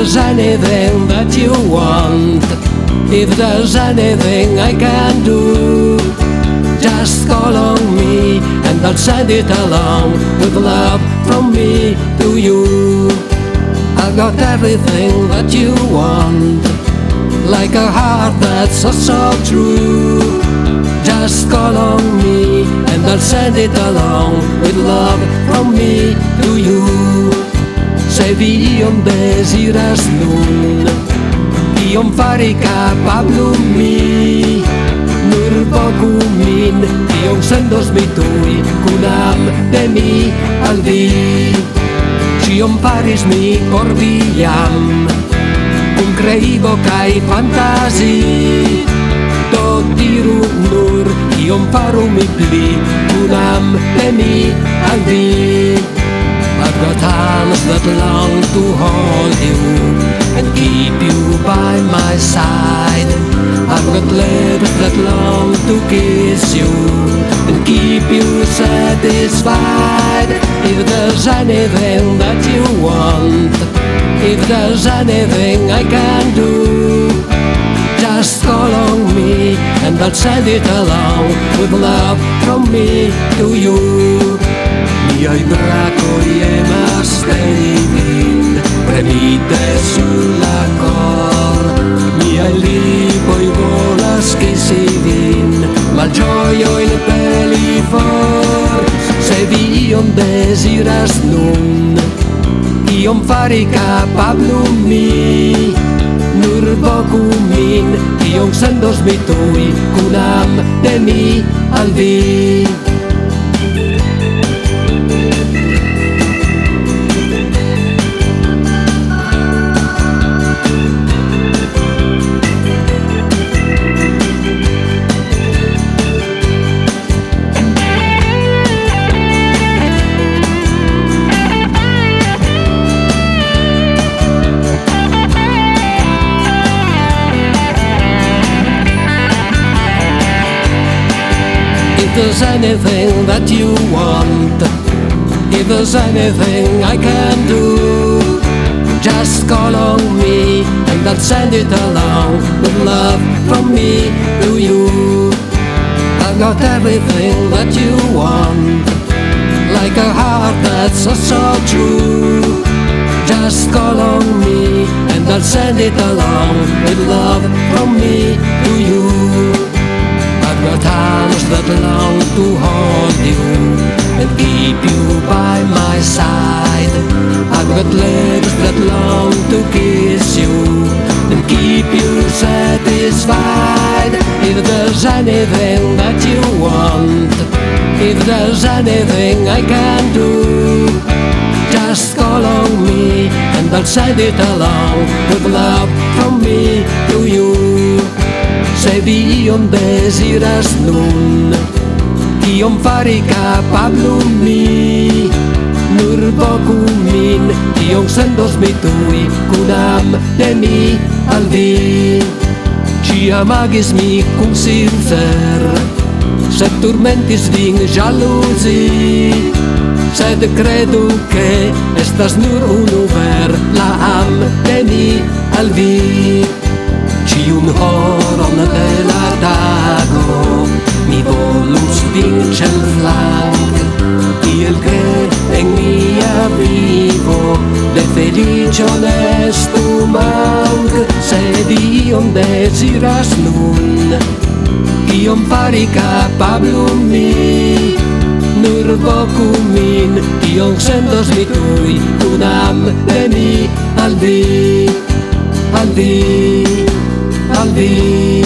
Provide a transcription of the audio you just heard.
there's anything that you want, if there's anything I can do, just call on me and I'll send it along with love from me to you. I've got everything that you want, like a heart that's so true. Just call on me and I'll send it along with love from me to you. Se vion desiras nun, iom fari kapablu mi, nur voku min, iom sendos mi tuj, kunam de mi al vi. Cion faris mi por vi jam, kun kreigo kaj fantasi. Do diru nur, iom faru mi pli, kunam de mi al vi. I've got hands that long to hold you and keep you by my side. I've got lips that long to kiss you and keep you satisfied. If there's anything that you want, if there's anything I can do, just call on me and I'll send it along with love from me to you. Miei bracoli e mastelin premite sulla cor, miei lipoi volas che si vin, ma gioio in peli for. Se vion desiras nun, iom fari kapablu mi, nur voku min, iom sendos mi tuj, kunam de mi al vi. If there's anything that you want, if there's anything I can do, just call on me and I'll send it along with love from me to you. I've got everything that you want, like a heart that's so true. Just call on me and I'll send it along with love from me to you. I've got hands that long to hold you and keep you by my side. I've got lips that long to kiss you and keep you satisfied. If there's anything that you want, if there's anything I can do, just call on me and I'll send it along with love from me to you. Se vion desiras nun, iom fari kapablu mi, nur voku min, iom sendos mi tuj, kunam de mi al vi. Ciam agis mi cum sincer, sed turmentis vin jaluzi, sed credu che estas nur unu ver, la am de mi al vi. Ciun horon de la tago mi volus vin ĉel flank, tiel ke en mia vivo de feliĉo ne estu mank. Se ion deziras nun, iom fari kapablu mi, nur voku min, iom sendos mi tuj, kunam de mi al vi, al vi. I'll be